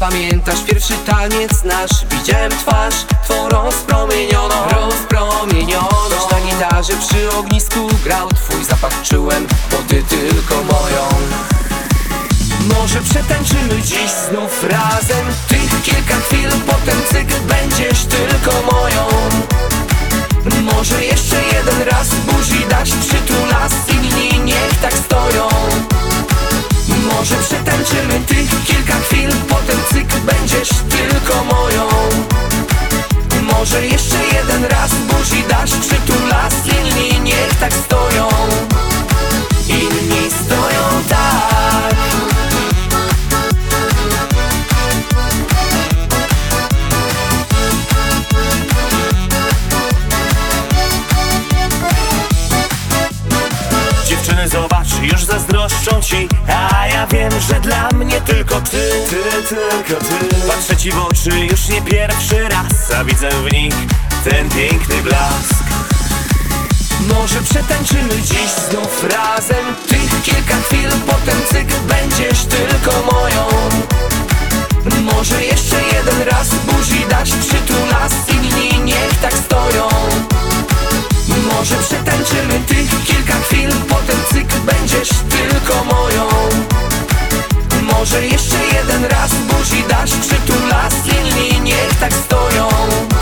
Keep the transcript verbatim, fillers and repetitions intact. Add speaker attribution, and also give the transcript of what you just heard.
Speaker 1: Pamiętasz pierwszy taniec nasz? Widziałem twarz twą rozpromienioną, rozpromienioną. Ktoś na gitarze przy ognisku grał, twój zapach czułem, bo ty tylko moją. Może przetańczymy dziś znów razem tych kilka chwil, potem cykl będziesz tylko moją. Może jeszcze jeden raz buzi dać przytulas, inni niech tak stoją. Może przetańczymy tych kilka chwil, potem cykl będziesz tylko moją. Może jeszcze jeden raz buzi dać przytulas, inni niech tak stoją. Inni stoją tak.
Speaker 2: Dziewczyny zobacz, już zazdroszczą ci, a ja wiem, że dla mnie tylko ty, ty, tylko ty. Patrzę ci w oczy już nie pierwszy raz, a widzę w nich ten piękny blask.
Speaker 1: Może przetańczymy dziś znów razem tych kilka chwil, potem cykl będziesz tylko moją. Może jeszcze jeden raz buzi dać przytulas, inni niech tak stoją. Może przetańczymy tych kilka chwil, potem cykl będziesz tylko moją. Może jeszcze jeden raz buzi dać przytulas, inni niech tak stoją.